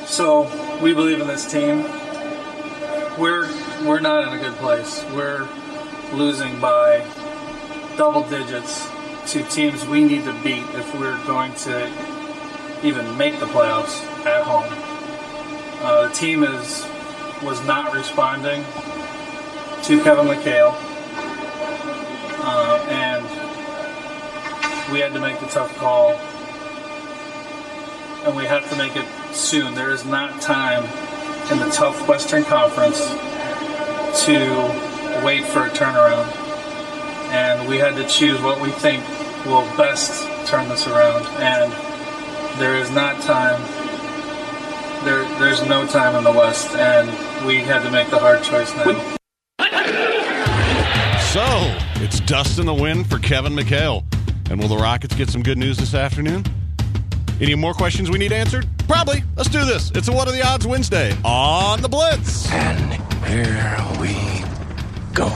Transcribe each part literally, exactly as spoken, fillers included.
So we believe in this team. We're we're not in a good place. We're losing by double digits to teams we need to beat if we're going to even make the playoffs at home. Uh, the team is was not responding to Kevin McHale, uh, and we had to make the tough call, and we have to make it soon. There is not time in the tough Western Conference to wait for a turnaround, and we had to choose what we think will best turn this around, and there is not time. There, there's no time in the West, and we had to make the hard choice now. So, it's dust in the wind for Kevin McHale. And will the Rockets get some good news this afternoon? Any more questions we need answered? Probably. Let's do this. It's a What Are the Odds Wednesday on the Blitz. And here we go.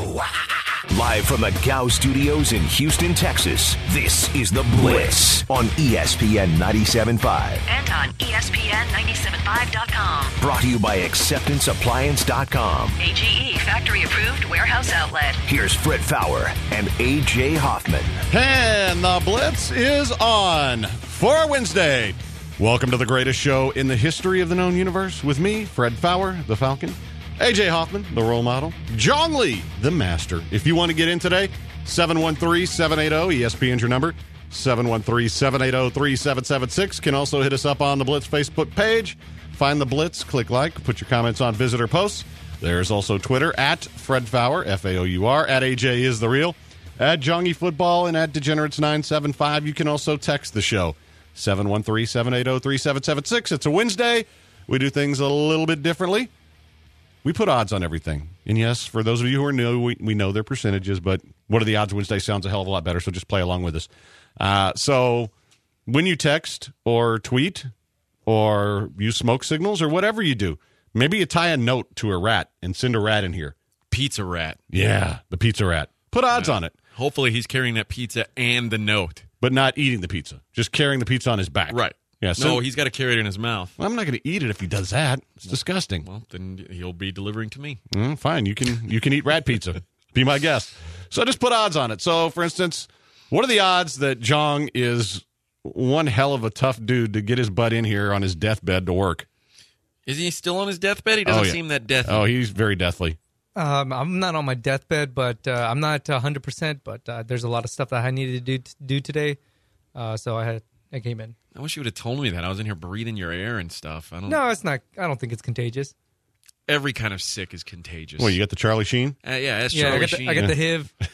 Live from the Gow Studios in Houston, Texas, this is The Blitz on E S P N ninety-seven point five. And on E S P N ninety-seven point five dot com. Brought to you by acceptance appliance dot com. A G E factory-approved warehouse outlet. Here's Fred Faour and A J Hoffman. And The Blitz is on for Wednesday. Welcome to the greatest show in the history of the known universe with me, Fred Faour, the Falcon. A J Hoffman, the role model. John Lee, the master. If you want to get in today, seven one three, seven eight zero, E S P N's your number. seven one three, seven eight zero, three seven seven six. Can also hit us up on the Blitz Facebook page. Find the Blitz, click like, put your comments on visitor posts. There's also Twitter, at Fred Faour, F A O U R, at A J is the real, at Jongy Football, and at Degenerates nine seven five. You can also text the show, seven one three, seven eight zero, three seven seven six. It's a Wednesday. We do things a little bit differently. We put odds on everything. And yes, for those of you who are new, we, we know their percentages, but What Are the Odds Wednesday sounds a hell of a lot better, so just play along with us. Uh, so when you text or tweet or use smoke signals or whatever you do, maybe you tie a note to a rat and send a rat in here. Pizza rat. Yeah, the pizza rat. Put odds Yeah. on it. Hopefully he's carrying that pizza and the note. But not eating the pizza. Just carrying the pizza on his back. Right. Yeah, so no, he's got to carry it in his mouth. I'm not going to eat it if he does that. It's disgusting. Well, then he'll be delivering to me. Mm, fine, you can you can eat rat pizza. Be my guest. So just put odds on it. So, for instance, what are the odds that Jong is one hell of a tough dude to get his butt in here on his deathbed to work? Is he still on his deathbed? He doesn't Oh, yeah. seem that deathly. Oh, he's very deathly. Um, I'm not on my deathbed, but uh, I'm not one hundred percent, but uh, there's a lot of stuff that I needed to do, do today, uh, so I had I came in. I wish you would have told me that. I was in here breathing your air and stuff. I don't. No, it's not. I don't think it's contagious. Every kind of sick is contagious. Well, you got the Charlie Sheen? Uh, yeah, that's Yeah, Charlie I got, the, Sheen. I got the H I V.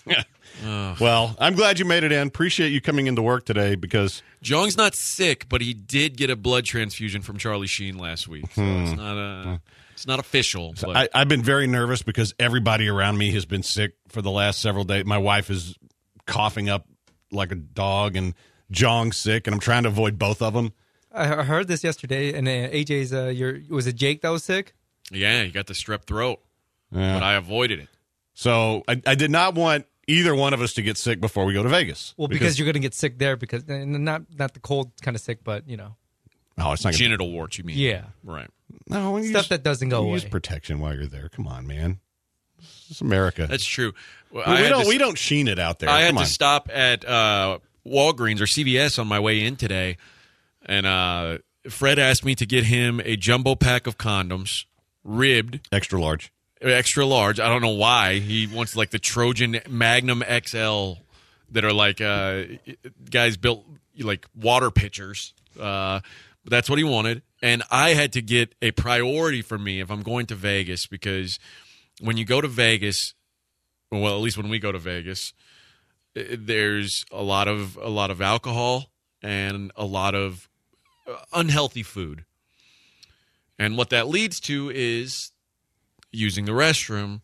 Well, I'm glad you made it in. Appreciate you coming into work today because Jong's not sick, but he did get a blood transfusion from Charlie Sheen last week. So Hmm. it's not a, it's not official. But I, I've been very nervous because everybody around me has been sick for the last several days. My wife is coughing up like a dog, and Jong's sick, and I'm trying to avoid both of them. I I heard this yesterday, and uh, A J's. Uh, your was it Jake that was sick? yeah, you got the strep throat, Yeah. but I avoided it. So I, I did not want either one of us to get sick before we go to Vegas. Well, because, you're going to get sick there, because and not not the cold kind of sick, but you know, oh, it's not gonna, Genital warts, you mean? yeah, Right. no you stuff use, that doesn't go you away. use protection while you're there. Come on, man. It's America. That's true. Well, we, I we had don't to- we don't sheen it out there. I had Come to on. stop at uh, Walgreens or C V S on my way in today, and uh, Fred asked me to get him a jumbo pack of condoms, ribbed, Extra large. extra large. I don't know why. He wants like the Trojan Magnum X L that are like uh, guys built like water pitchers. Uh, but that's what he wanted. And I had to get a priority for me if I'm going to Vegas, because when you go to Vegas, well, at least when we go to Vegas, i- there's a lot of a lot of alcohol and a lot of uh, unhealthy food. And what that leads to is using the restroom.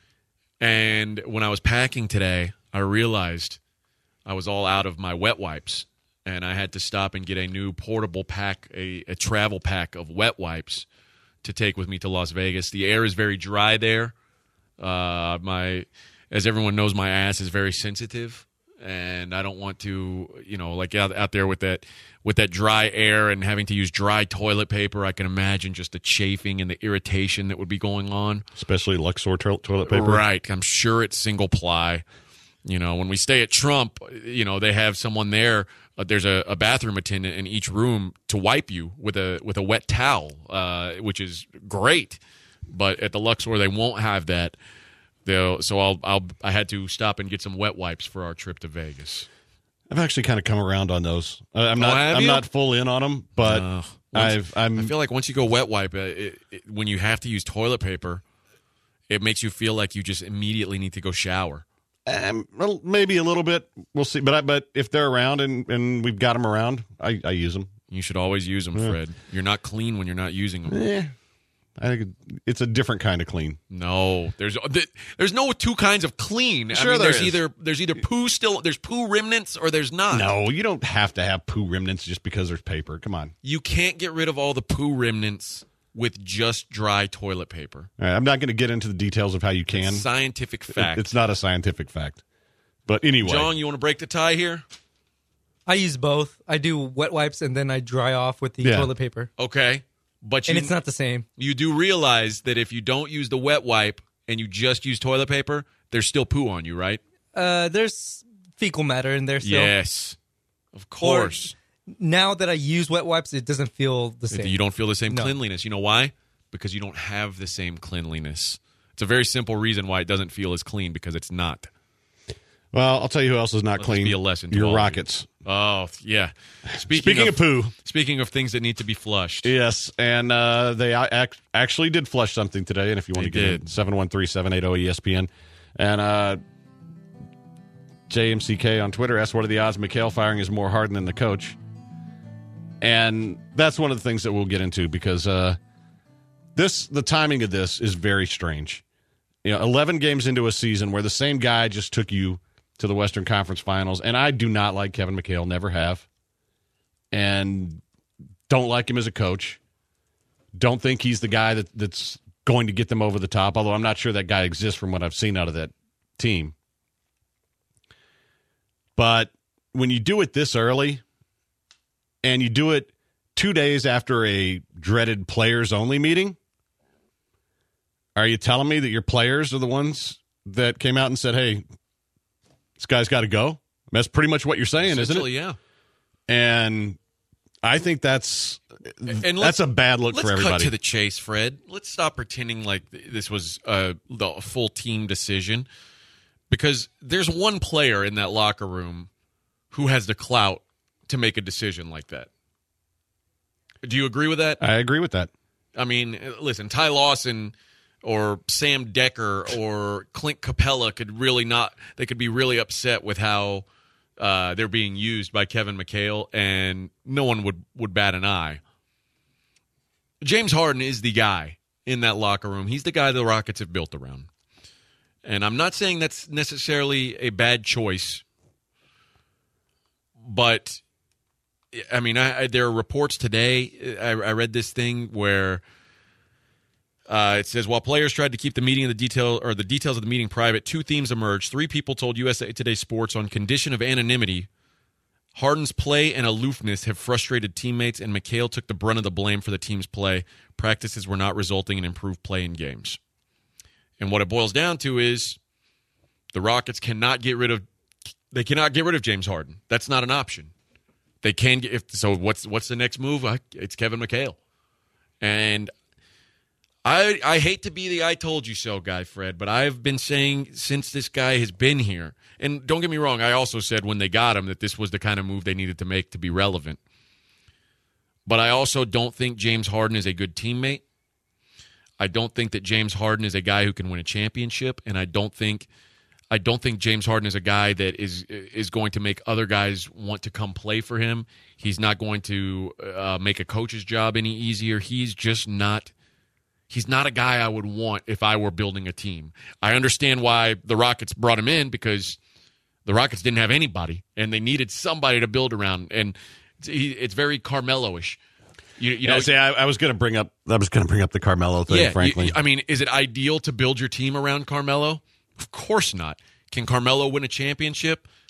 And when I was packing today, I realized I was all out of my wet wipes, and I had to stop and get a new portable pack, a, a travel pack of wet wipes to take with me to Las Vegas. The air is very dry there. Uh, my, as everyone knows, my ass is very sensitive and I don't want to, you know, like out, out there with that with that dry air and having to use dry toilet paper. I can imagine just the chafing and the irritation that would be going on. Especially Luxor to- toilet paper. Right. I'm sure it's single ply. You know, when we stay at Trump, you know, they have someone there. Uh, there's a, a bathroom attendant in each room to wipe you with a with a wet towel, uh, which is great. But at the Luxor, they won't have that. They'll, so I'll I'll I had to stop and get some wet wipes for our trip to Vegas. I've actually kind of come around on those. Uh, I'm Oh, not. have I'm you? not full in on them, but Uh, once- I've. I'm. I feel like once you go wet wipe, uh, it, it, when you have to use toilet paper, it makes you feel like you just immediately need to go shower. Um, well, maybe a little bit. We'll see. But I, but if they're around and, and we've got them around, I, I use them. You should always use them, Fred. You're not clean when you're not using them. Eh, I think it's a different kind of clean. No, there's there's no two kinds of clean. Sure I mean, there there's is. either there's either poo still there's poo remnants or there's not. No, you don't have to have poo remnants just because there's paper. Come on. You can't get rid of all the poo remnants with just dry toilet paper. All right, I'm not going to get into the details of how you can. Scientific It- fact. it's not a scientific fact. But anyway, John, you want to break the tie here? I use both. I do wet wipes and then I dry off with the Yeah. toilet paper. Okay, but you And it's not the same. you do realize that if you don't use the wet wipe and you just use toilet paper, there's still poo on you, right? Uh, there's fecal matter in there still. Yes, of course. Now that I use wet wipes, it doesn't feel the same. You don't feel the same No. cleanliness. You know why? Because you don't have the same cleanliness. It's a very simple reason why it doesn't feel as clean, because it's not. well, I'll tell you who else is not Let this clean. be a lesson to Your all of you. Rockets. Oh, yeah. Speaking, Speaking of poo. Speaking of things that need to be flushed. Yes, and uh, they ac- actually did flush something today. And if you want They to get did. it, seven one three, seven eight zero, E S P N. And uh, J M C K on Twitter asked, what are the odds McHale firing is more Harden than the coach? And that's one of the things that we'll get into, because uh, this the timing of this is very strange. You know, eleven games into a season where the same guy just took you to the Western Conference Finals, and I do not like Kevin McHale, never have, and don't like him as a coach. Don't think he's the guy that, that's going to get them over the top, although I'm not sure that guy exists from what I've seen out of that team. But when you do it this early, and you do it two days after a dreaded players-only meeting, are you telling me that your players are the ones that came out and said, hey, this guy's got to go? That's pretty much what you're saying, isn't it? Essentially, yeah. And I think that's And that's let's- a bad look Let's for everybody. cut to the chase, Fred. Let's stop pretending like th- this was uh, the full team decision, because there's one player in that locker room who has the clout to make a decision like that. Do you agree with that? I agree with that. I mean, listen, Ty Lawson or Sam Decker or Clint Capella could really not, they could be really upset with how uh, they're being used by Kevin McHale, and no one would, would bat an eye. James Harden is the guy in that locker room. He's the guy the Rockets have built around. And I'm not saying that's necessarily a bad choice, but I mean, I, I, there are reports today. I, I read this thing where uh, it says, while players tried to keep the meeting of the detail or the details of the meeting private, two themes emerged. Three people told U S A Today Sports, on condition of anonymity, Harden's play and aloofness have frustrated teammates, and McHale took the brunt of the blame for the team's play. Practices were not resulting in improved play in games. And what it boils down to is the Rockets cannot get rid of they cannot get rid of James Harden. That's not an option. They can get if so. What's what's the next move? It's Kevin McHale, and I I hate to be the "I told you so" guy, Fred, but I've been saying since this guy has been here. And don't get me wrong, I also said when they got him that this was the kind of move they needed to make to be relevant. But I also don't think James Harden is a good teammate. I don't think that James Harden is a guy who can win a championship, and I don't think I don't think James Harden is a guy that is is going to make other guys want to come play for him. He's not going to uh, make a coach's job any easier. He's just not he's not a guy I would want if I were building a team. I understand why the Rockets brought him in, because the Rockets didn't have anybody, and they needed somebody to build around, and it's, he, it's very Carmelo-ish. You, you Yeah, know, see, I, I was going to bring up. I was going to bring up the Carmelo thing. yeah, frankly, you- I mean, is it ideal to build your team around Carmelo? Of course not. Can Carmelo win a championship?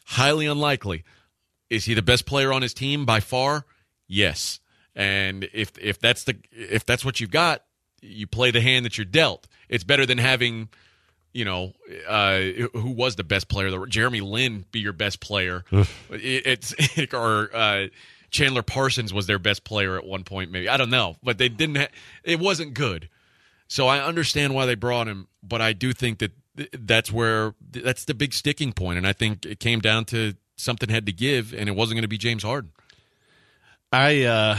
Highly unlikely. Is he the best player on his team by far? Yes. And if if that's the if that's what you've got, you play the hand that you're dealt. It's better than having, you know, uh, who was the best player? Jeremy Lin be your best player. it, it's or uh, Chandler Parsons was their best player at one point. Maybe I don't know, but they didn't. Ha- it wasn't good. So I understand why they brought him, but I do think that that's where that's the big sticking point, and I think it came down to something had to give, and it wasn't going to be James Harden. I uh,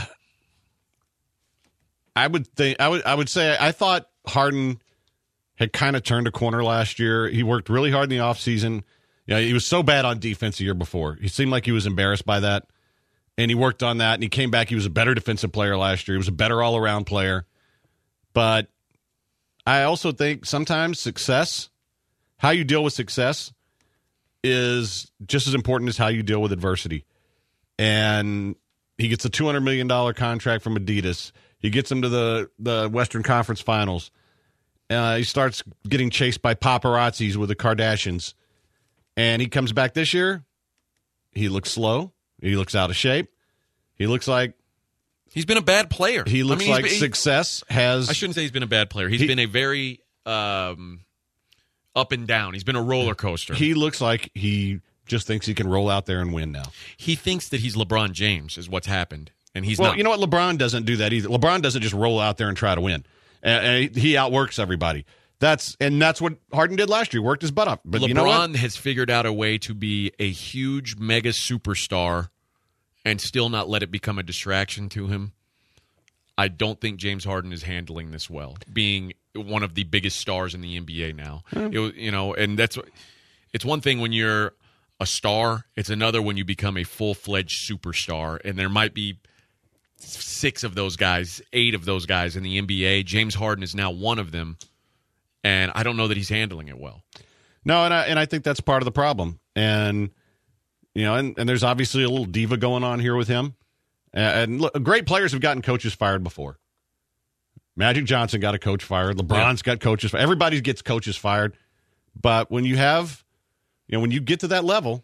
I would think I would I would say I thought Harden had kind of turned a corner last year. He worked really hard in the offseason. You know, he was so bad on defense the year before. He seemed like he was embarrassed by that, and he worked on that, and he came back. He was a better defensive player last year. He was a better all-around player. But I also think sometimes success, how you deal with success, is just as important as how you deal with adversity. And he gets a two hundred million dollars contract from Adidas. He gets him to the, the Western Conference Finals. Uh, he starts getting chased by paparazzis with the Kardashians. And he comes back this year. He looks slow. He looks out of shape. He looks like... He's been a bad player. He looks I mean, like been, success has... I shouldn't say he's been a bad player. He's he, been a very um, up and down. He's been a roller coaster. He looks like he just thinks he can roll out there and win now. He thinks that he's LeBron James is what's happened, and he's well, not. You know what? LeBron doesn't do that either. LeBron doesn't just roll out there and try to win. And, and he outworks everybody. That's and that's what Harden did last year. Worked his butt off. But LeBron you know what? has figured out a way to be a huge mega superstar and still not let it become a distraction to him. I don't think James Harden is handling this well, being one of the biggest stars in the N B A now. Yeah. It, you know, and that's it's one thing when you're a star. It's another when you become a full-fledged superstar, and there might be six of those guys, eight of those guys in the N B A. James Harden is now one of them, and I don't know that he's handling it well. No, and I and I think that's part of the problem. And you know, and, and there's obviously a little diva going on here with him. And look, great players have gotten coaches fired before. Magic Johnson got a coach fired. LeBron's yeah. got coaches fired. Everybody gets coaches fired. But when you have, you know, when you get to that level,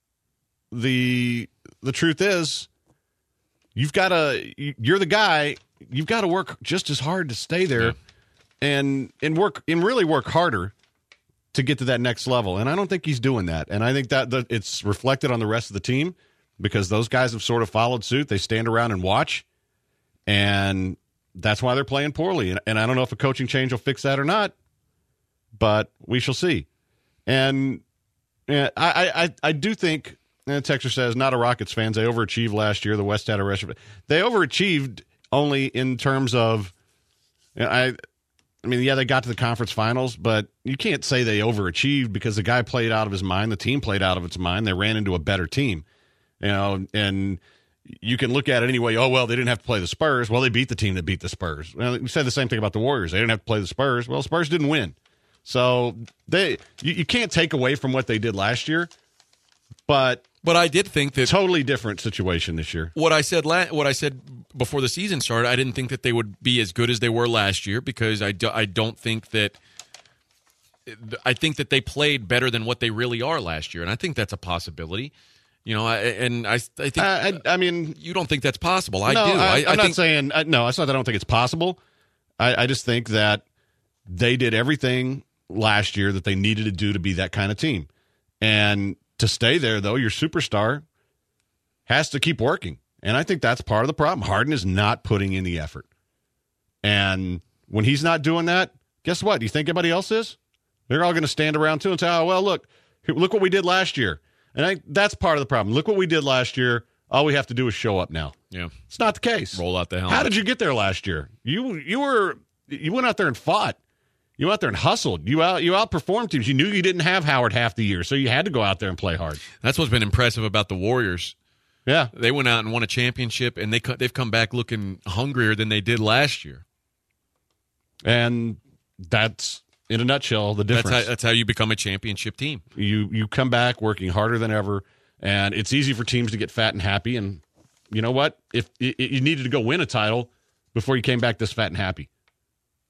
the the truth is, you've got to, you're the guy, you've got to work just as hard to stay there, yeah. and and work and really work harder to get to that next level. And I don't think he's doing that. And I think that the, it's reflected on the rest of the team. Because those guys have sort of followed suit. They stand around and watch, and that's why they're playing poorly. And, and I don't know if a coaching change will fix that or not, but we shall see. And yeah, I, I, I do think, and Texter says, not a Rockets fans. They overachieved last year. The West had a rush. They overachieved only in terms of, you know, I, I mean, yeah, they got to the conference finals, but you can't say they overachieved because the guy played out of his mind. The team played out of its mind. They ran into a better team. You know, and you can look at it anyway. Oh, well, they didn't have to play the Spurs. Well, they beat the team that beat the Spurs. Well, you said the same thing about the Warriors. They didn't have to play the Spurs. Well, Spurs didn't win. So they you, you can't take away from what they did last year. But but I did think that totally different situation this year. What I said la- what I said before the season started, I didn't think that they would be as good as they were last year because I, do, I don't think that I think that they played better than what they really are last year, and I think that's a possibility. You know, I, and I, I think. I, I, I mean, you don't think that's possible. I no, do. I, I, I'm I not think, saying I, no. It's not that I don't think it's possible. I, I just think that they did everything last year that they needed to do to be that kind of team, and to stay there, though, your superstar has to keep working, and I think that's part of the problem. Harden is not putting in the effort, and when he's not doing that, guess what? Do you think anybody else is? They're all going to stand around too and say, "Oh, well, look, look what we did last year." And I, that's part of the problem. Look what we did last year. All we have to do is show up now. Yeah, it's not the case. Roll out the helmet. How did you get there last year? You you were you went out there and fought. You went out there and hustled. You out you outperformed teams. You knew you didn't have Howard half the year, so you had to go out there and play hard. That's what's been impressive about the Warriors. Yeah, they went out and won a championship, and they they've come back looking hungrier than they did last year. And that's, in a nutshell, the difference. That's how, that's how you become a championship team. You you come back working harder than ever, and it's easy for teams to get fat and happy. And you know what? If it, you needed to go win a title before you came back this fat and happy,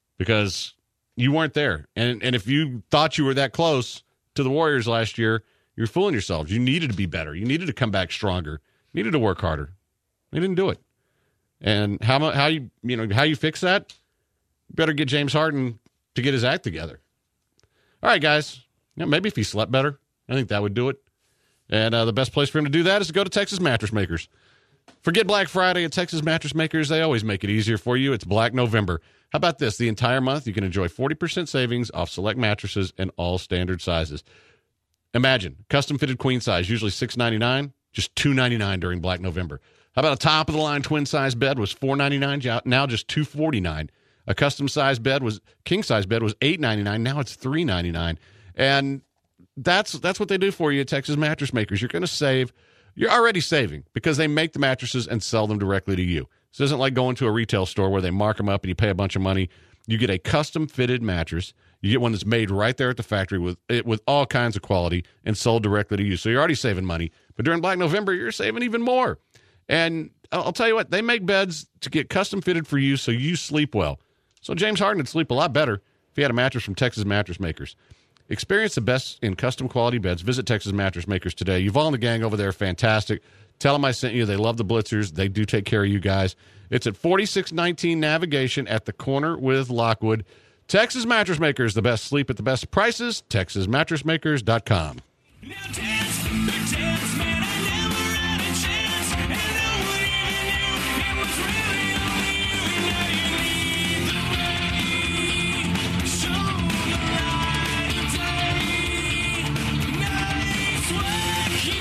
because you weren't there. And and if you thought you were that close to the Warriors last year, You're fooling yourselves. You needed to be better. You needed to come back stronger. You needed to work harder. They didn't do it. And how mu- how you you know how you fix that? You better get James Harden to get his act together. All right, guys. Yeah, maybe if he slept better, I think that would do it. And uh, the best place for him to do that is to go to Texas Mattress Makers. Forget Black Friday at Texas Mattress Makers. They always make it easier for you. It's Black November. How about this? The entire month, you can enjoy forty percent savings off select mattresses and all standard sizes. Imagine, custom-fitted queen size, usually six ninety-nine, just two ninety-nine during Black November. How about a top-of-the-line twin-size bed was four ninety-nine, now just two forty-nine. A custom-size bed was, king-size bed was eight ninety-nine, now it's three ninety-nine. And that's that's what they do for you at Texas Mattress Makers. You're going to save. You're already saving because they make the mattresses and sell them directly to you. This isn't like going to a retail store where they mark them up and you pay a bunch of money. You get a custom-fitted mattress. You get one that's made right there at the factory with it with all kinds of quality and sold directly to you. So you're already saving money. But during Black November, you're saving even more. And I'll tell you what, they make beds to get custom-fitted for you so you sleep well. So James Harden would sleep a lot better if he had a mattress from Texas Mattress Makers. Experience the best in custom quality beds. Visit Texas Mattress Makers today. Yuval and the gang over there are fantastic. Tell them I sent you. They love the Blitzers. They do take care of you guys. It's at forty-six nineteen Navigation at the corner with Lockwood. Texas Mattress Makers, the best sleep at the best prices. Texas Mattress Makers dot com. Now dance, dance, man, I never had a chance, and no one even knew it was really only you. Now you lead the way, show the light of day. Nice work you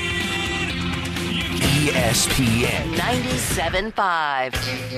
did. E S P N ninety-seven point five.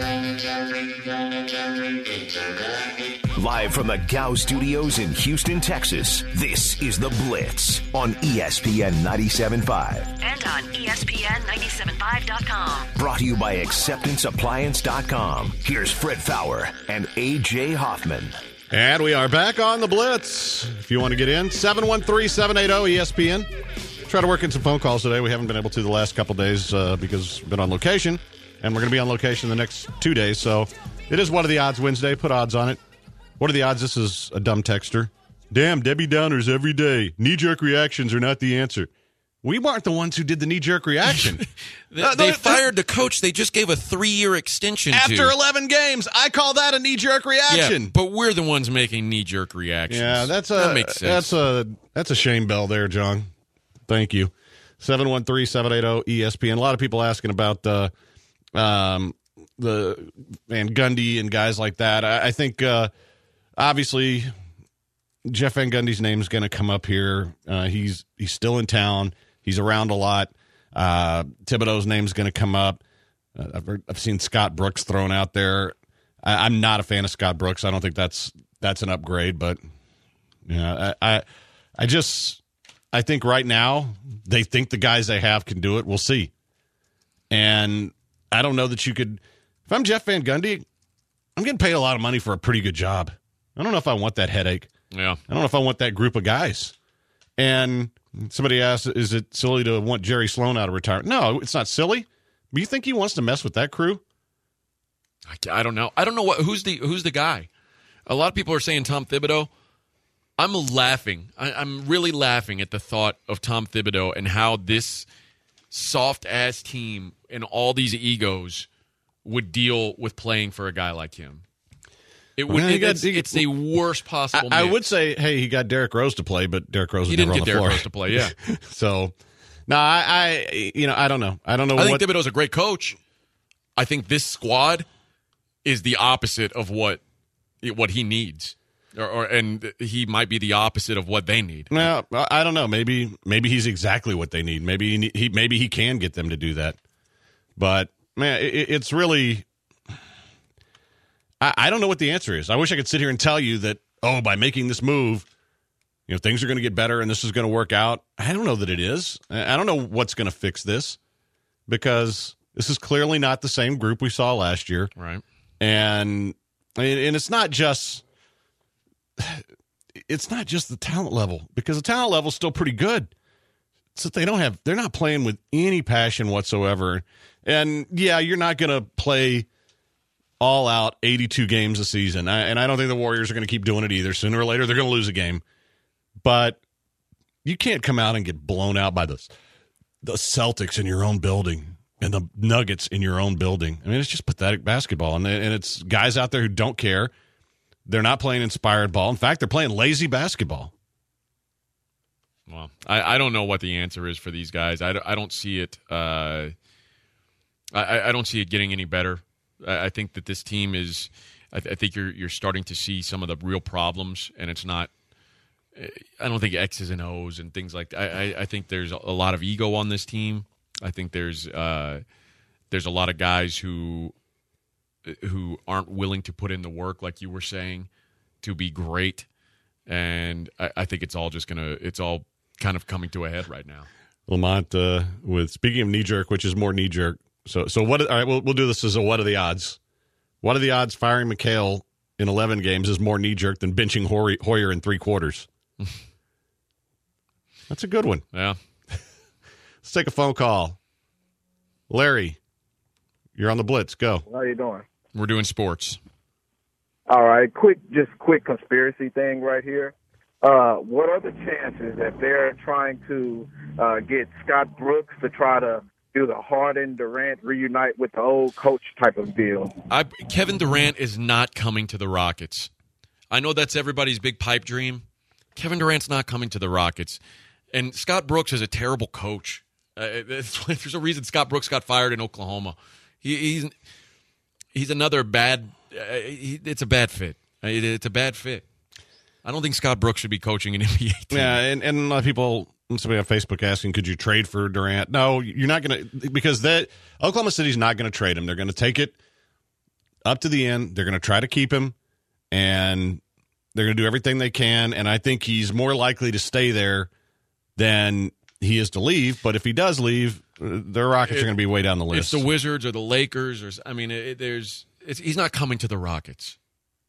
Live from the Gow Studios in Houston, Texas, this is The Blitz on E S P N ninety-seven point five. And on E S P N ninety-seven point five dot com. Brought to you by acceptance appliance dot com. Here's Fred Fowler and A J Hoffman. And we are back on The Blitz. If you want to get in, seven one three, seven eight zero, E S P N. Try to work in some phone calls today. We haven't been able to the last couple days uh, because we've been on location, and we're going to be on location the next two days. So it is What Are the Odds Wednesday. Put odds on it. What are the odds? This is a dumb texter. Damn, Debbie Downers every day. Knee-jerk reactions are not the answer. We weren't the ones who did the knee-jerk reaction. they uh, they the, fired the coach they just gave a three-year extension after to. eleven games. I call that a knee-jerk reaction. Yeah, but we're the ones making knee-jerk reactions. Yeah, that's a that makes sense. That's a that's a shame bell there, John. Thank you. seven one three, seven eight zero, E S P N. A lot of people asking about uh, um, the Van Gundy and guys like that. I, I think uh, obviously Jeff Van Gundy's name is going to come up here. Uh, he's he's still in town. He's around a lot. Uh, Thibodeau's name is going to come up. Uh, I've, heard, I've seen Scott Brooks thrown out there. I, I'm not a fan of Scott Brooks. I don't think that's that's an upgrade. But yeah, I, I I just I think right now they think the guys they have can do it. We'll see. And I don't know that you could. If I'm Jeff Van Gundy, I'm getting paid a lot of money for a pretty good job. I don't know if I want that headache. Yeah. I don't know if I want that group of guys. And somebody asked, is it silly to want Jerry Sloan out of retirement? No, it's not silly. But you think he wants to mess with that crew? I, I don't know. I don't know what who's the who's the guy. A lot of people are saying Tom Thibodeau. I'm laughing. I, I'm really laughing at the thought of Tom Thibodeau and how this soft-ass team and all these egos would deal with playing for a guy like him. It would. Well, It, got- it's, it's the worst possible. I, I mix. would say, hey, he got Derrick Rose to play, but Derrick Rose he was didn't never get on the Derrick floor. Rose to play. Yeah, So, no, I, I, you know, I don't know. I don't know I what. think Thibodeau's a great coach. I think this squad is the opposite of what what he needs, or, or and he might be the opposite of what they need. Well, I I don't know. Maybe maybe he's exactly what they need. Maybe he, he maybe he can get them to do that. But man, it, it's really I, I don't know what the answer is. I wish I could sit here and tell you that, oh, by making this move, you know, things are going to get better and this is going to work out. I don't know that it is. I I don't know what's going to fix this because this is clearly not the same group we saw last year. Right. And and it's not just it's not just the talent level, because the talent level is still pretty good. So they don't have they're not playing with any passion whatsoever. And yeah, you're not going to play all out eighty-two games a season. I, and I don't think the Warriors are going to keep doing it either. Sooner or later they're going to lose a game. But you can't come out and get blown out by the the Celtics in your own building and the Nuggets in your own building. I mean, it's just pathetic basketball, and and it's guys out there who don't care. They're not playing inspired ball. In fact, they're playing lazy basketball. Well, I, I don't know what the answer is for these guys. I, I don't see it. Uh, I, I don't see it getting any better. I, I think that this team is. I, th- I think you're you're starting to see some of the real problems, and it's not. I don't think X's and O's and things like that. I, I, I think there's a lot of ego on this team. I think there's uh, there's a lot of guys who who aren't willing to put in the work, like you were saying, to be great. And I, I think it's all just gonna. It's all kind of coming to a head right now. Lamont, uh, with speaking of knee jerk, which is more knee jerk. So, so what? All right, we'll we'll do this as a what are the odds? What are the odds firing McHale in eleven games is more knee jerk than benching Hoyer, Hoyer in three quarters? That's a good one. Yeah. Let's take a phone call. Larry, you're on the Blitz. Go. How you doing? We're doing sports. All right, quick, just quick conspiracy thing right here. Uh, what are the chances that they're trying to uh, get Scott Brooks to try to do the Harden Durant reunite with the old coach type of deal? I, Kevin Durant is not coming to the Rockets. I know that's everybody's big pipe dream. Kevin Durant's not coming to the Rockets. And Scott Brooks is a terrible coach. Uh, there's a reason Scott Brooks got fired in Oklahoma. He, he's he's another bad uh, he, it's a bad fit. It, it's a bad fit. I don't think Scott Brooks should be coaching an N B A team. Yeah, and, and a lot of people, somebody on Facebook asking, could you trade for Durant? No, you're not going to, because that Oklahoma City's not going to trade him. They're going to take it up to the end. They're going to try to keep him, and they're going to do everything they can. And I think he's more likely to stay there than he is to leave. But if he does leave, their Rockets It- are going to be way down the list. It's the Wizards or the Lakers, or I mean, it, there's it's, he's not coming to the Rockets.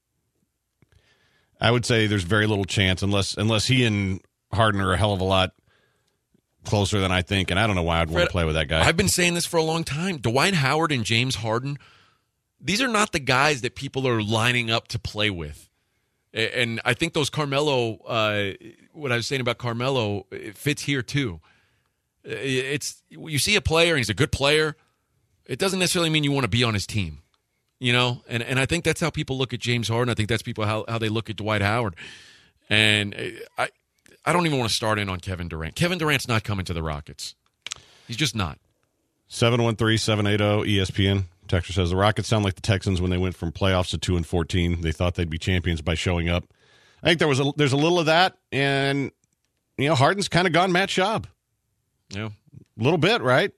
I would say there's very little chance unless unless he and Harden are a hell of a lot closer than I think, and I don't know why I'd want Fred, to play with that guy. I've been saying this for a long time. Dwight Howard and James Harden, these are not the guys that people are lining up to play with. A- And I think those Carmelo, uh, what I was saying about Carmelo, it fits here too. It's you see a player and he's a good player. It doesn't necessarily mean you want to be on his team. You know, and, and I think that's how people look at James Harden. I think that's people how, how they look at Dwight Howard. And I I don't even want to start in on Kevin Durant. Kevin Durant's not coming to the Rockets. He's just not. seven one three, seven eight zero, E S P N. Texter says, the Rockets sound like the Texans when they went from playoffs to two and fourteen. They thought they'd be champions by showing up. I think there was a, there's a little of that, and, you know, Harden's kind of gone Matt Schaub. Yeah. A little bit, right?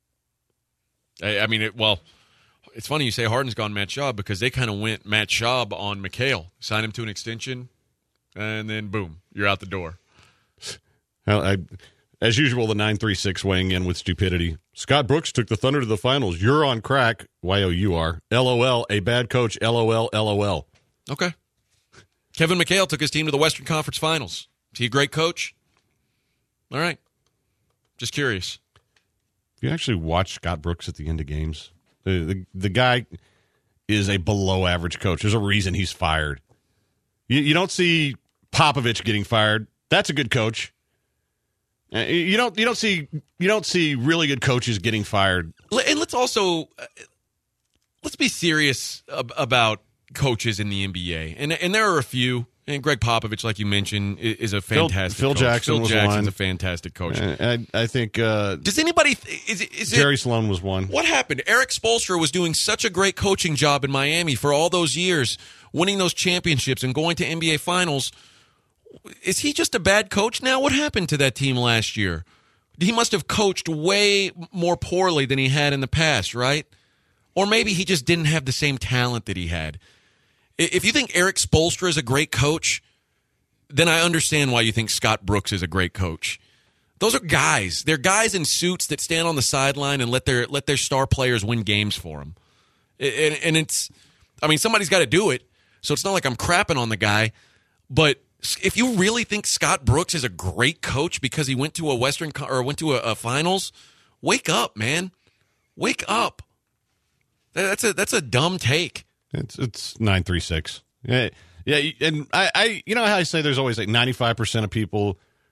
I, I mean, it, well, it's funny you say Harden's gone Matt Schaub because they kind of went Matt Schaub on McHale. Sign him to an extension, and then boom, you're out the door. Well, I, as usual, the nine three six weighing in with stupidity. Scott Brooks took the Thunder to the finals. You're on crack. Y O U R. L O L. A bad coach. L O L. L O L. Okay. Kevin McHale took his team to the Western Conference Finals. Is he a great coach? All right. Just curious. You actually watch Scott Brooks at the end of games. The, the, the guy is a below-average coach. There's a reason he's fired. You, you don't see Popovich getting fired. That's a good coach. Uh, You don't. You don't see. You don't see really good coaches getting fired. And let's also uh, let's be serious ab- about coaches in the N B A. And and there are a few. And Greg Popovich, like you mentioned, i- is a Phil- fantastic. Phil coach. Jackson Phil was Jackson's one. a fantastic coach. Uh, I, I think uh, Does anybody? Th- is it, is it Jerry Sloan was one. What happened? Eric Spoelstra was doing such a great coaching job in Miami for all those years, winning those championships and going to N B A finals. Is he just a bad coach now? What happened to that team last year? He must have coached way more poorly than he had in the past, right? Or maybe he just didn't have the same talent that he had. I- If you think Eric Spoelstra is a great coach, then I understand why you think Scott Brooks is a great coach. Those are guys. They're guys in suits that stand on the sideline and let their let their star players win games for them. And, and it's, I mean, somebody's got to do it. So it's not like I'm crapping on the guy. But if you really think Scott Brooks is a great coach because he went to a Western Co- or went to a, a finals, wake up, man. Wake up. That- That's a that's a dumb take. It's it's nine three six. Yeah, yeah, and I, I, you know how I say there's always like ninety five percent of people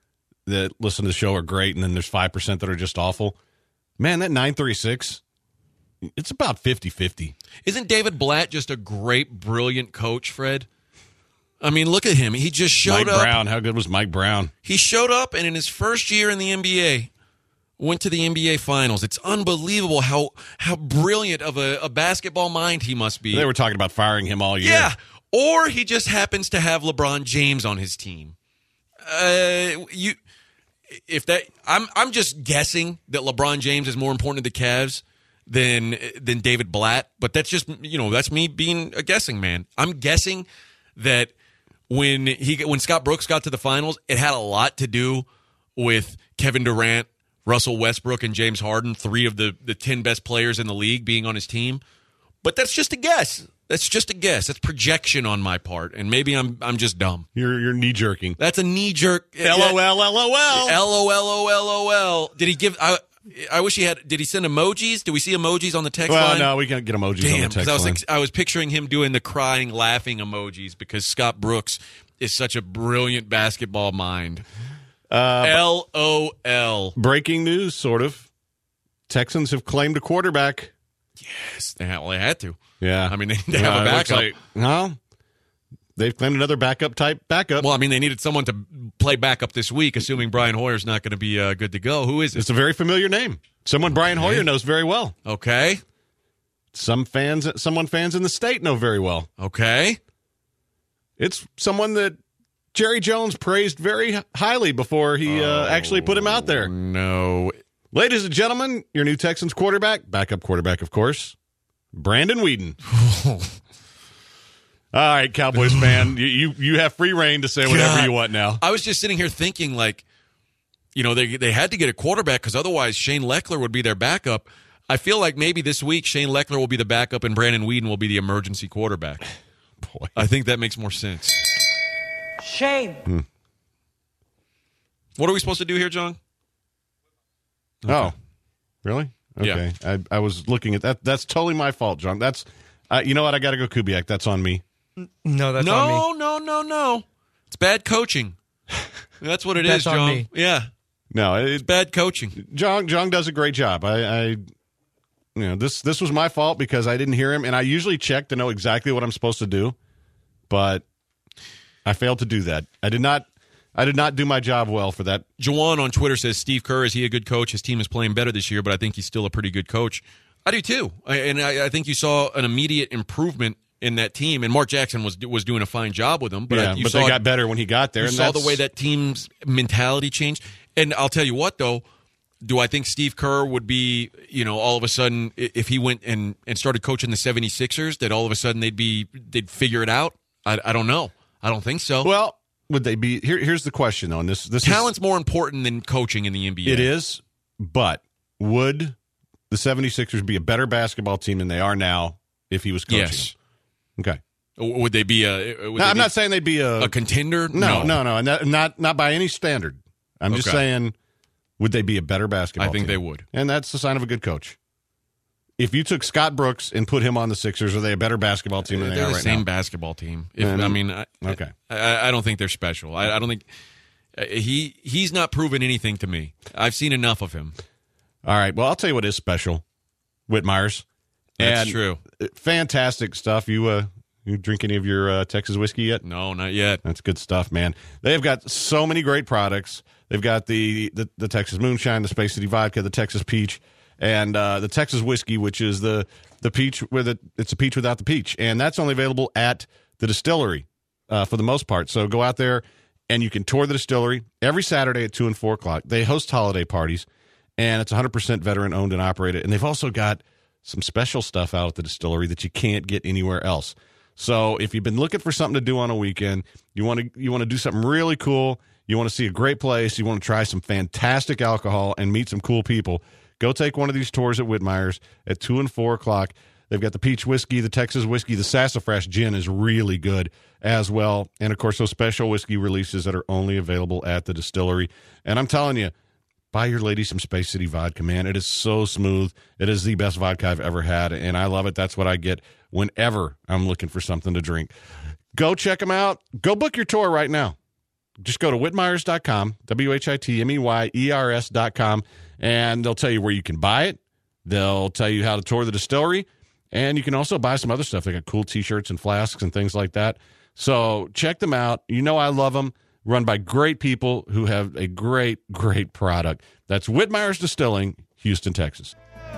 that listen to the show are great, and then there's five percent that are just awful. Man, that nine three six, it's about fifty-fifty. Isn't David Blatt just a great, brilliant coach, Fred? I mean, look at him. He just showed Mike up. Brown, how good was Mike Brown? He showed up, and in his first year in the N B A, went to the N B A Finals. It's unbelievable how how brilliant of a, a basketball mind he must be. They were talking about firing him all year. Yeah, or he just happens to have LeBron James on his team. Uh, you, if that, I'm I'm just guessing that LeBron James is more important to the Cavs than than David Blatt. But that's just you know that's me being a guessing man. I'm guessing that when he when Scott Brooks got to the finals, it had a lot to do with Kevin Durant, Russell Westbrook, and James Harden, three of the, the ten best players in the league being on his team. But that's just a guess. That's just a guess. That's projection on my part, and maybe I'm I'm just dumb. You're you're knee jerking. That's a knee jerk. L O L L O L. L O L O L O L. Did he give? I I wish he had. Did he send emojis? Do we see emojis on the text Well, line? no, we can't get emojis Damn, on the 'cause text I was line. like, I was picturing him doing the crying, laughing emojis because Scott Brooks is such a brilliant basketball mind. Uh, L O L. Breaking news, sort of. Texans have claimed a quarterback. Yes, they had, well, they had to. Yeah. I mean, they, they have Uh, a it looks backup. like- no. They've claimed another backup type backup. Well, I mean, they needed someone to play backup this week, assuming Brian Hoyer's not going to be uh, good to go. Who is it? It's a very familiar name. Someone Brian Okay. Hoyer knows very well. Okay. Some fans, someone fans in the state know very well. Okay. It's someone that Jerry Jones praised very highly before he uh, actually put him out there. No. Ladies and gentlemen, your new Texans quarterback, backup quarterback, of course, Brandon Whedon. All right, Cowboys fan, you, you you have free reign to say whatever God. you want now. I was just sitting here thinking, like, you know, they they had to get a quarterback because otherwise Shane Leckler would be their backup. I feel like maybe this week Shane Leckler will be the backup and Brandon Whedon will be the emergency quarterback. Boy. I think that makes more sense. Shame. What are we supposed to do here, John? Oh, really? Okay. I, I was looking at that. That's totally my fault, John. That's, uh, you know what? I got to go Kubiak. That's on me. No, that's on me. No, no, no, no. It's bad coaching. That's what it is, That's on John. me. Yeah, No, it, it's bad coaching. John John does a great job. I, I, you know, this this was my fault because I didn't hear him, and I usually check to know exactly what I'm supposed to do, but I failed to do that. I did not. I did not do my job well for that. Jawan on Twitter says, Steve Kerr, is he a good coach? His team is playing better this year, but I think he's still a pretty good coach. I do too. I, and I, I think you saw an immediate improvement in that team. And Mark Jackson was was doing a fine job with them. But yeah, I, you but saw they it- got better when he got there. You and saw the that's- way that team's mentality changed. And I'll tell you what, though, do I think Steve Kerr would be, you know, all of a sudden, i- if he went and, and started coaching the seventy-sixers, that all of a sudden they'd be they'd figure it out? I, I don't know. I don't think so. Well, would they be? Here, here's the question, though. And this, this Talent's more important than coaching in the N B A. It is, but would the seventy-sixers be a better basketball team than they are now if he was coaching? Yes. Okay. W- Would they be a? Would No, they I'm be not saying they'd be a, a contender. no, no, no, and that, not not by any standard. I'm just Okay. saying, would they be a better basketball I think team? they would. And that's the sign of a good coach. If you took Scott Brooks and put him on the Sixers, are they a better basketball team than they They're are the right same now? basketball team. If, And- I mean, I, okay. I, I don't think they're special. I, I don't think uh, he he's not proven anything to me. I've seen enough of him. All right. Well, I'll tell you what is special. Whitmeyer's. That's And true. Fantastic stuff. You uh, you drink any of your uh, Texas whiskey yet? No, not yet. That's good stuff, man. They've got so many great products. They've got the, the, the Texas Moonshine, the Space City Vodka, the Texas Peach, and uh, the Texas Whiskey, which is the the peach with it. It's a peach without the peach, and that's only available at the distillery uh, for the most part. So go out there and you can tour the distillery every Saturday at two and four o'clock. They host holiday parties, and it's one hundred percent veteran owned and operated. And they've also got some special stuff out at the distillery that you can't get anywhere else. So if you've been looking for something to do on a weekend, you want to you want to do something really cool, you want to see a great place, you want to try some fantastic alcohol and meet some cool people, go take one of these tours at Whitmeyer's at two and four o'clock. They've got the peach whiskey, the Texas whiskey, the sassafras gin is really good as well. And, of course, those special whiskey releases that are only available at the distillery. And I'm telling you, buy your lady some Space City vodka, man. It is so smooth. It is the best vodka I've ever had, and I love it. That's what I get whenever I'm looking for something to drink. Go check them out. Go book your tour right now. just go to whitmeyers dot com, W H I T M E Y E R S dot com, and they'll tell you where you can buy it. They'll tell you how to tour the distillery, and you can also buy some other stuff. They got cool T-shirts and flasks and things like that. So check them out. You know I love them. Run by great people who have a great, great product. That's Whitmeyer's Distilling, Houston, Texas.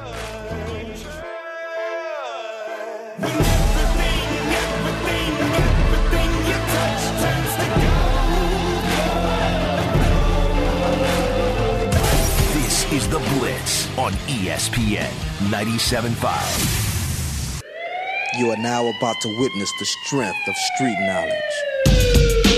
This is The Blitz on E S P N ninety-seven point five. You are now about to witness the strength of street knowledge.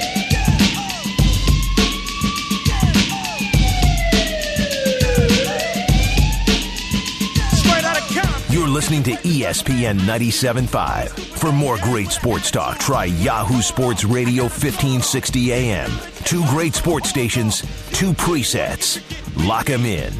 You're listening to E S P N ninety-seven point five. For more great sports talk, try Yahoo Sports Radio fifteen sixty A M. Two great sports stations, two presets. Lock 'em in.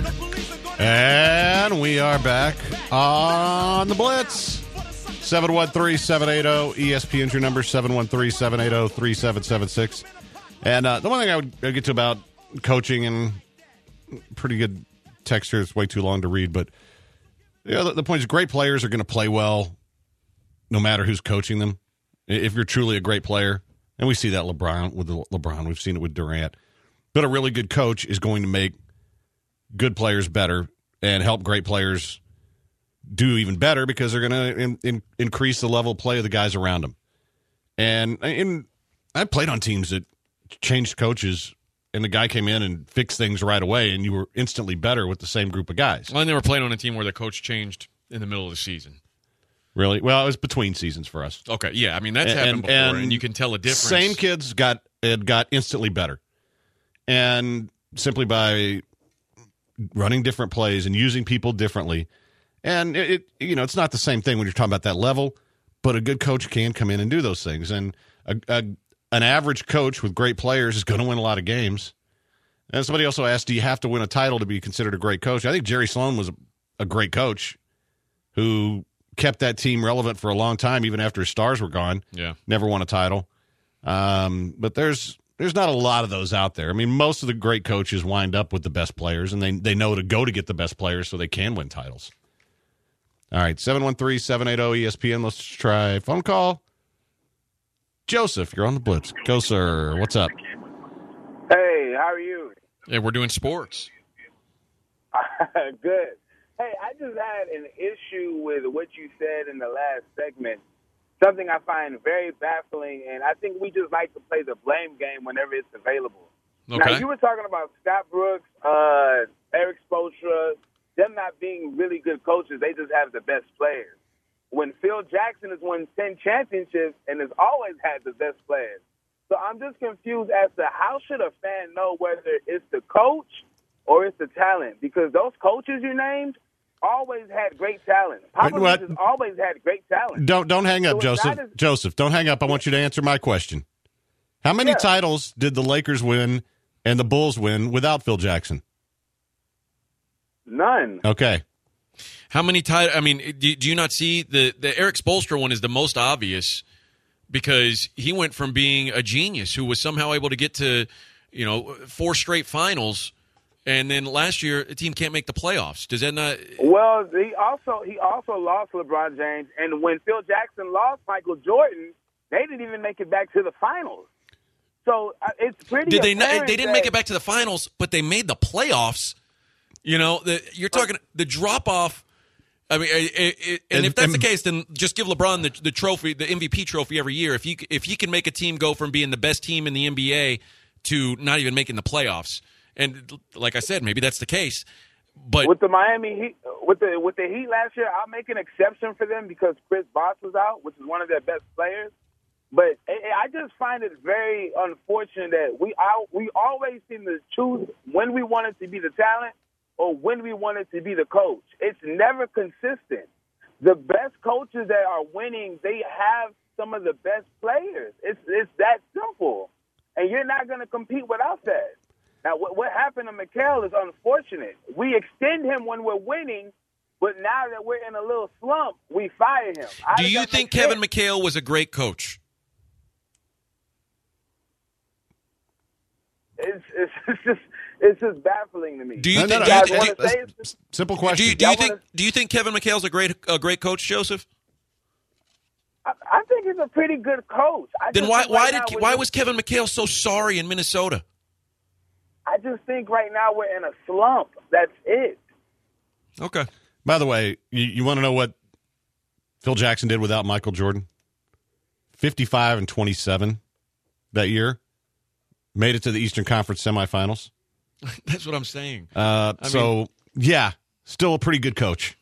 And we are back on the Blitz. seven one three, seven eight zero, E S P N's your number, seven one three, seven eight zero, three seven seven six. And uh, the one thing I would I'd get to about coaching, and pretty good text here, it's way too long to read, but yeah, the, the point is great players are going to play well no matter who's coaching them. If you're truly a great player, and we see that LeBron with the, LeBron, we've seen it with Durant, but a really good coach is going to make good players better and help great players do even better because they're going to in, in, increase the level of play of the guys around them. And, and I played on teams that changed coaches, and the guy came in and fixed things right away, and you were instantly better with the same group of guys. Well, and they were playing on a team where the coach changed in the middle of the season. Really? Well, it was between seasons for us. Okay, yeah. I mean, that's And- happened and- before, and, and you can tell a difference. Same kids got it got instantly better, and simply by running different plays and using people differently. And it, it you know, it's not the same thing when you're talking about that level, but a good coach can come in and do those things. And a, a an average coach with great players is going to win a lot of games. And somebody also asked, do you have to win a title to be considered a great coach? I think Jerry Sloan was a, a great coach who kept that team relevant for a long time, even after his stars were gone. Yeah. Never won a title. Um, but there's there's not a lot of those out there. I mean, most of the great coaches wind up with the best players, and they, they know to go to get the best players so they can win titles. All right, seven one three, seven eight zero, E S P N. Let's try phone call. Joseph, you're on the Blitz. Go, sir. What's up? Hey, how are you? Yeah, we're doing sports. Good. Hey, I just had an issue with what you said in the last segment. Something I find very baffling, and I think we just like to play the blame game whenever it's available. Okay. Now, you were talking about Scott Brooks, uh, Eric Spoelstra, them not being really good coaches. They just have the best players. When Phil Jackson has won ten championships and has always had the best players. So I'm just confused as to how should a fan know whether it's the coach or it's the talent? Because those coaches you named always had great talent. Popovich what? has always had great talent. Don't don't hang up, So it's Joseph. not as- Joseph, don't hang up. I want you to answer my question. How many Yeah. titles did the Lakers win and the Bulls win without Phil Jackson? None. Okay. How many titles? I mean, do, do you not see the the Eric Spoelstra one is the most obvious because he went from being a genius who was somehow able to get to, you know, four straight finals, and then last year the team can't make the playoffs. Does that not? Well, he also he also lost LeBron James, and when Phil Jackson lost Michael Jordan, they didn't even make it back to the finals. So uh, it's pretty. Did they? Not, apparent they didn't that- make it back to the finals, but they made the playoffs. You know, the, you're talking the drop off. I mean, it, it, and, And- if that's and- the case, then just give LeBron the, the trophy, the M V P trophy every year. If you if he can make a team go from being the best team in the N B A to not even making the playoffs, and like I said, maybe that's the case. But with the Miami Heat, with the with the Heat last year, I'll make an exception for them because Chris Bosh was out, which is one of their best players. But I I just find it very unfortunate that we I, we always seem to choose when we want it to be the talent or when we want it to be the coach. It's never consistent. The best coaches that are winning, they have some of the best players. It's it's that simple, and you're not going to compete without that. Now, what, what happened to Mikal is unfortunate. We extend him when we're winning, but now that we're in a little slump, we fire him. How do does you that think make Kevin sense? McHale was a great coach? it's just baffling to me. Do you No, no, think? no, do you guys thi- wanna do- say S- Simple do question. you, do you Y'all think? wanna- Do you think Kevin McHale's a great a great coach, Joseph? I, I think he's a pretty good coach. I Then just why think why right did now why we're- was Kevin McHale so sorry in Minnesota? I just think right now we're in a slump. That's it. Okay. By the way, you, you want to know what Phil Jackson did without Michael Jordan? fifty-five and twenty-seven that year. Made it to the Eastern Conference semifinals. That's what I'm saying. Uh, I so, mean- yeah, still a pretty good coach.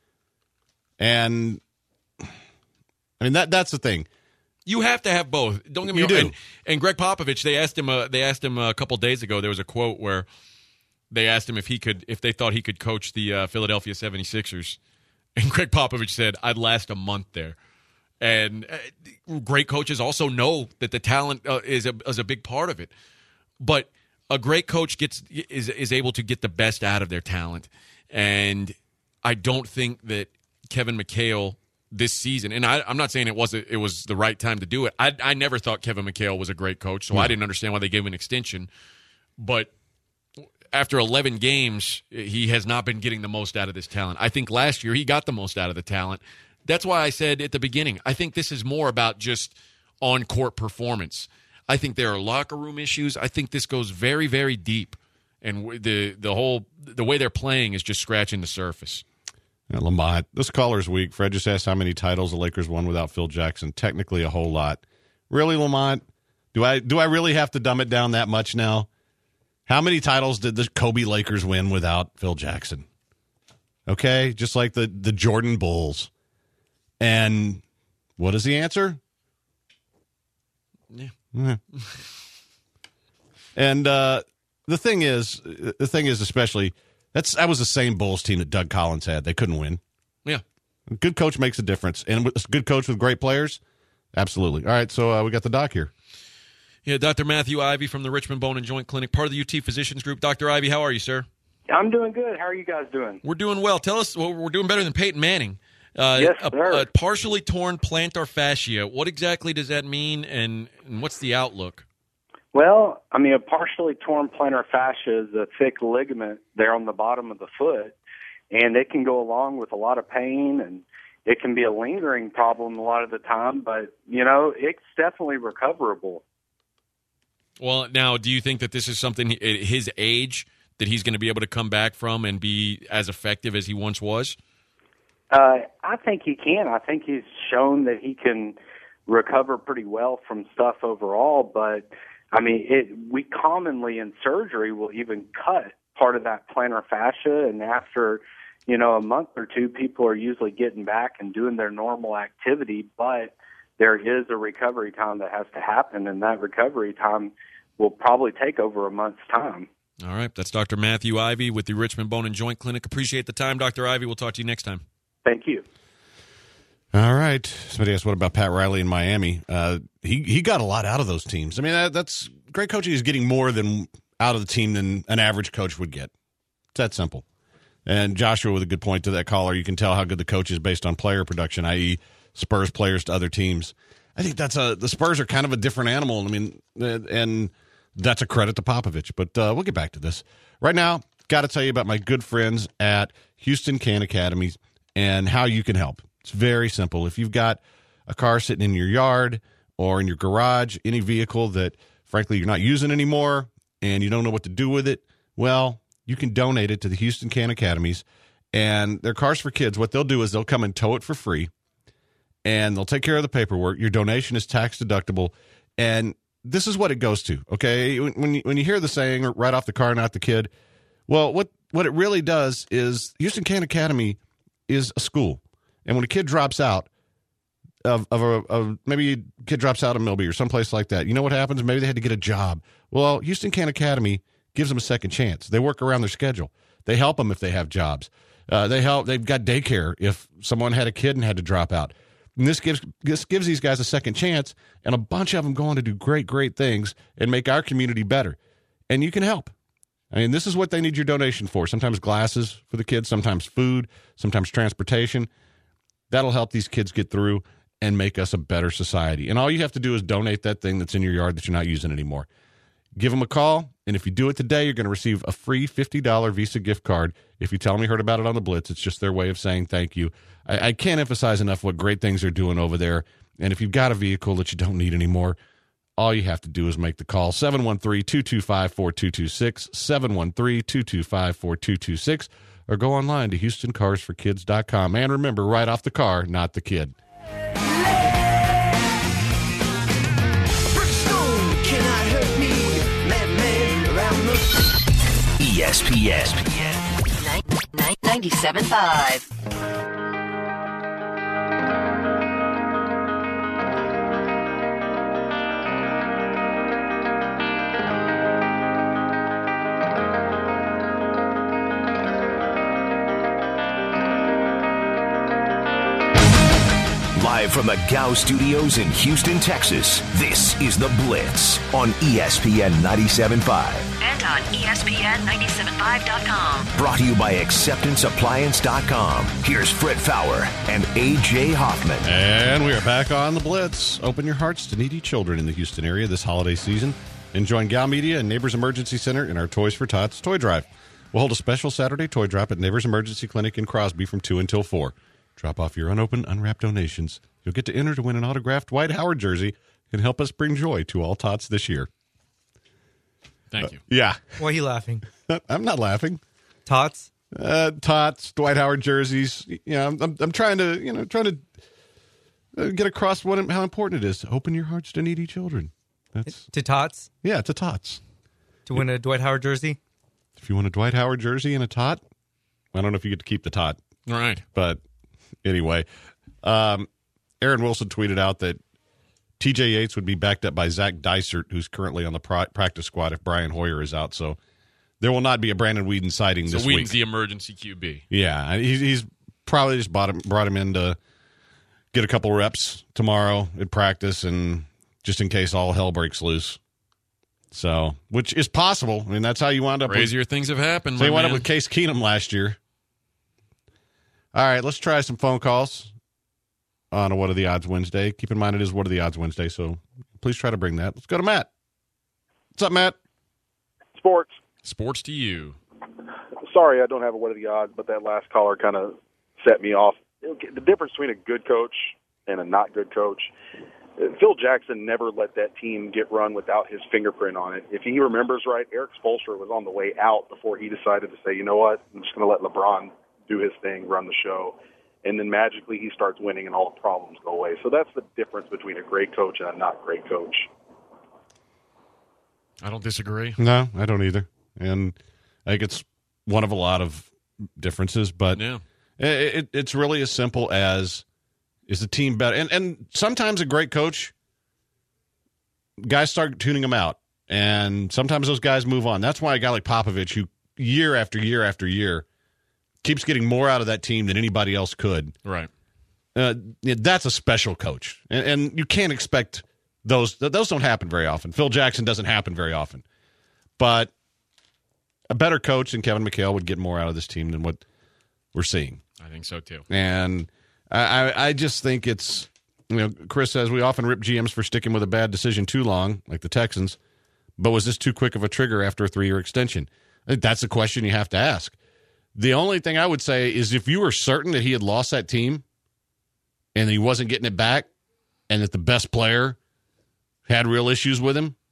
And, I mean, that that's the thing. You have to have both. Don't get me You wrong. do. And, and Greg Popovich, they asked him. Uh, they asked him a couple days ago. There was a quote where they asked him if he could, if they thought he could coach the uh, Philadelphia seventy-sixers, and Greg Popovich said, "I'd last a month there." And uh, great coaches also know that the talent uh, is a is a big part of it. But a great coach gets is is able to get the best out of their talent, and I don't think that Kevin McHale this season, and I, I'm not saying it was a, it was the right time to do it. I I never thought Kevin McHale was a great coach, so I didn't understand why they gave him an extension. But after eleven games, he has not been getting the most out of this talent. I think last year he got the most out of the talent. That's why I said at the beginning, I think this is more about just on-court performance. I think there are locker room issues. I think this goes very, very deep, and the the whole the way they're playing is just scratching the surface. Yeah, Lamont, this caller's week. Fred just asked how many titles the Lakers won without Phil Jackson. Technically, a whole lot. Really, Lamont? Do I do I really have to dumb it down that much now? How many titles did the Kobe Lakers win without Phil Jackson? Okay, just like the, the Jordan Bulls. And what is the answer? Yeah. Yeah. And uh, the thing is, the thing is, especially that's that was the same Bulls team that Doug Collins had. They couldn't win. Yeah. A good coach makes a difference, and a good coach with great players, absolutely. All right, so uh, we got the doc here. Yeah, Doctor Matthew Ivy from the Richmond Bone and Joint Clinic, part of the U T Physicians Group. Doctor Ivy, how are you, sir? I'm doing good. How are you guys doing? We're doing well. Tell us, well, we're doing better than Peyton Manning. Uh, Yes, a, sir. a partially torn plantar fascia. What exactly does that mean, and, and what's the outlook? Well, I mean, a partially torn plantar fascia is a thick ligament there on the bottom of the foot, and it can go along with a lot of pain, and it can be a lingering problem a lot of the time, but, you know, it's definitely recoverable. Well, now, do you think that this is something at his age that he's going to be able to come back from and be as effective as he once was? Uh, I think he can. I think he's shown that he can recover pretty well from stuff overall, but I mean, it, we commonly in surgery will even cut part of that plantar fascia, and after, you know, a month or two, people are usually getting back and doing their normal activity, but there is a recovery time that has to happen, and that recovery time will probably take over a month's time. All right, that's Doctor Matthew Ivy with the Richmond Bone and Joint Clinic. Appreciate the time, Doctor Ivy. We'll talk to you next time. Thank you. All right. Somebody asked, what about Pat Riley in Miami? Uh, he he got a lot out of those teams. I mean, that, that's great coaching is getting more than out of the team than an average coach would get. It's that simple. And Joshua with a good point to that caller. You can tell how good the coach is based on player production, that is. Spurs players to other teams. I think that's a the Spurs are kind of a different animal. I mean, and that's a credit to Popovich. But uh, we'll get back to this. Right now, got to tell you about my good friends at Houston Can Academy and how you can help. It's very simple. If you've got a car sitting in your yard or in your garage, any vehicle that, frankly, you're not using anymore and you don't know what to do with it, well, you can donate it to the Houston Can Academies. And they're cars for kids. What they'll do is they'll come and tow it for free, and they'll take care of the paperwork. Your donation is tax deductible, and this is what it goes to, okay? When you, when you hear the saying, right off the car, not the kid, well, what, what it really does is Houston Can Academy is a school. And when a kid drops out of, of, a, of maybe a kid drops out of Milby or someplace like that, you know what happens? Maybe they had to get a job. Well, Houston Can Academy gives them a second chance. They work around their schedule. They help them if they have jobs. Uh, they help. They've got daycare if someone had a kid and had to drop out. And this gives this gives these guys a second chance, and a bunch of them go on to do great, great things and make our community better. And you can help. I mean, this is what they need your donation for. Sometimes glasses for the kids, sometimes food, sometimes transportation. That'll help these kids get through and make us a better society. And all you have to do is donate that thing that's in your yard that you're not using anymore. Give them a call, and if you do it today, you're going to receive a free fifty dollars Visa gift card. If you tell them you heard about it on the Blitz, it's just their way of saying thank you. I, I can't emphasize enough what great things they're doing over there. And if you've got a vehicle that you don't need anymore, all you have to do is make the call, seven one three, two two five, four two two six, seven one three, two two five, four two two six, or go online to houston cars for kids dot com. And remember, right off the car, not the kid. E S P N. ninety-seven point five. Live from the Gow Studios in Houston, Texas, this is The Blitz on E S P N ninety-seven point five. And on E S P N ninety-seven point five dot com. Brought to you by acceptance appliance dot com. Here's Fred Fowler and A J Hoffman. And we are back on The Blitz. Open your hearts to needy children in the Houston area this holiday season. And join Gow Media and Neighbors Emergency Center in our Toys for Tots Toy Drive. We'll hold a special Saturday toy drop at Neighbors Emergency Clinic in Crosby from two until four. Drop off your unopened, unwrapped donations. You'll get to enter to win an autographed Dwight Howard jersey and help us bring joy to all tots this year. Thank you. Uh, yeah. Why are you laughing? I'm not laughing. Tots? Uh, tots, Dwight Howard jerseys. You know, I'm, I'm, I'm trying to, you know, trying to uh, get across what how important it is to open your hearts to needy children. That's To tots? Yeah, to tots. To win a Dwight Howard jersey? If you want a Dwight Howard jersey and a tot, I don't know if you get to keep the tot. All right. But anyway, um, Aaron Wilson tweeted out that T J Yates would be backed up by Zach Dysert, who's currently on the pro- practice squad if Brian Hoyer is out. So there will not be a Brandon Whedon sighting So this Whedon's week. the emergency Q B. Yeah, he's, he's probably just brought him, brought him in to get a couple reps tomorrow at practice, and just in case all hell breaks loose. So, which is possible. I mean, that's how you wound up. Crazier with, things have happened. So you my wound man. up with Case Keenum last year. All right, let's try some phone calls on a What Are the Odds Wednesday. Keep in mind it is What Are the Odds Wednesday, so please try to bring that. Let's go to Matt. What's up, Matt? Sports. Sports to you. Sorry, I don't have a What Are the Odds, but that last caller kind of set me off. The difference between a good coach and a not good coach. Phil Jackson never let that team get run without his fingerprint on it. If he remembers right, Eric Spoelstra was on the way out before he decided to say, you know what, I'm just going to let LeBron do his thing, run the show. And then magically he starts winning and all the problems go away. So that's the difference between a great coach and a not great coach. I don't disagree. No, I don't either. And I think it's one of a lot of differences, but Yeah. it, it, it's really as simple as, is the team better? And, and sometimes a great coach, guys start tuning him out, and sometimes those guys move on. That's why a guy like Popovich, who year after year after year keeps getting more out of that team than anybody else could. Right. Uh, yeah, that's a special coach, and, and you can't expect those. Those don't happen very often. Phil Jackson doesn't happen very often, but a better coach than Kevin McHale would get more out of this team than what we're seeing. I think so too. And I, I just think it's, you know, Chris says we often rip G Ms for sticking with a bad decision too long, like the Texans, but was this too quick of a trigger after a three-year extension? I think that's a question you have to ask. The only thing I would say is if you were certain that he had lost that team and he wasn't getting it back and that the best player had real issues with him,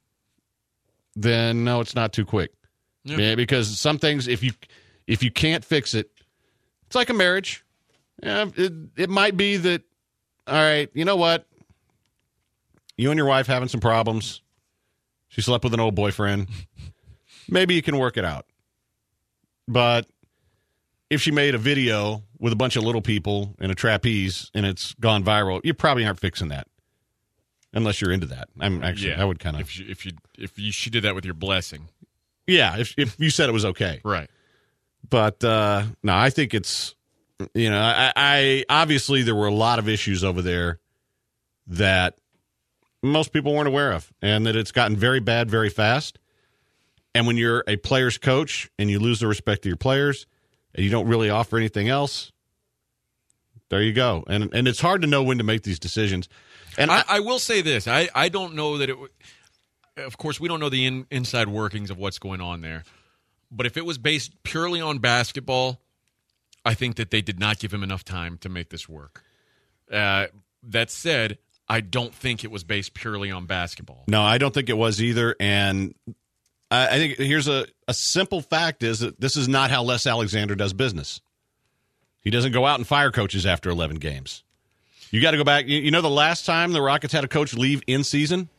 then no, it's not too quick. Yeah. Yeah, because some things, if you if you can't fix it, it's like a marriage. Yeah, it, it might be that, all right, you know what? You and your wife having some problems. She slept with an old boyfriend. Maybe you can work it out. But if she made a video with a bunch of little people in a trapeze and it's gone viral, you probably aren't fixing that. Unless you're into that. I'm actually, Yeah. I would kind of. If you, if you if you she did that with your blessing. Yeah, if if you said it was okay. Right. But uh, no, I think it's, you know, I, I obviously there were a lot of issues over there that most people weren't aware of, and that it's gotten very bad very fast. And when you're a player's coach and you lose the respect of your players and you don't really offer anything else, there you go. And and it's hard to know when to make these decisions. And I, I will say this: I, I don't know that it. W- of course, we don't know the in, inside workings of what's going on there. But if it was based purely on basketball, I think that they did not give him enough time to make this work. Uh, that said, I don't think it was based purely on basketball. No, I don't think it was either. And I, I think here's a, a simple fact is that this is not how Les Alexander does business. He doesn't go out and fire coaches after eleven games. You got to go back. You, you know the last time the Rockets had a coach leave in season?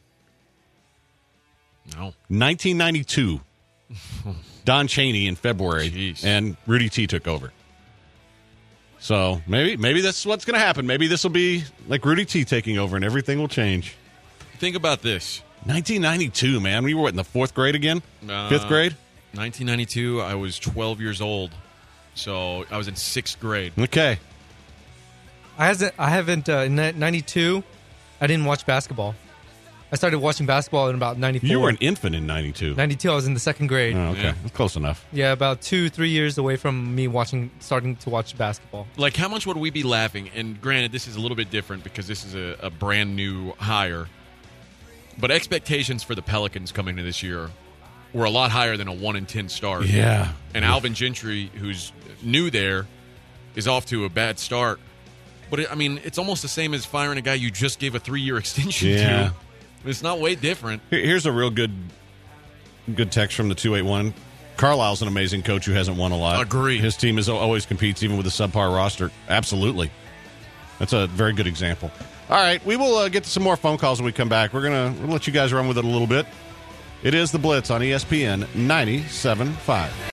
No. nineteen ninety-two. Don Chaney in February, Jeez. and Rudy T took over. So maybe maybe that's what's going to happen. Maybe this will be like Rudy T taking over, and everything will change. Think about this. nineteen ninety-two, man. We were what, in the fourth grade again? Uh, Fifth grade? nineteen ninety-two, I was twelve years old. So I was in sixth grade. Okay. I hasn't. I haven't. Uh, in ninety-two, I didn't watch basketball. I started watching basketball in about ninety-four. You were an infant in ninety-two. ninety-two, I was in the second grade. Oh, okay. Yeah. That's close enough. Yeah, about two, three years away from me watching, starting to watch basketball. Like, how much would we be laughing? And granted, this is a little bit different because this is a, a brand new hire. But expectations for the Pelicans coming into this year were a lot higher than a one in ten start. Yeah. And Alvin Gentry, who's new there, is off to a bad start. But, it, I mean, it's almost the same as firing a guy you just gave a three-year extension Yeah. to. It's not way different. Here- Here's a real good good text from the two eight one. Carlisle's an amazing coach who hasn't won a lot. Agree. His team is always competes, even with a subpar roster. Absolutely. That's a very good example. All right, we will uh, get to some more phone calls when we come back. We're going to we'll let you guys run with it a little bit. It is The Blitz on E S P N ninety-seven point five.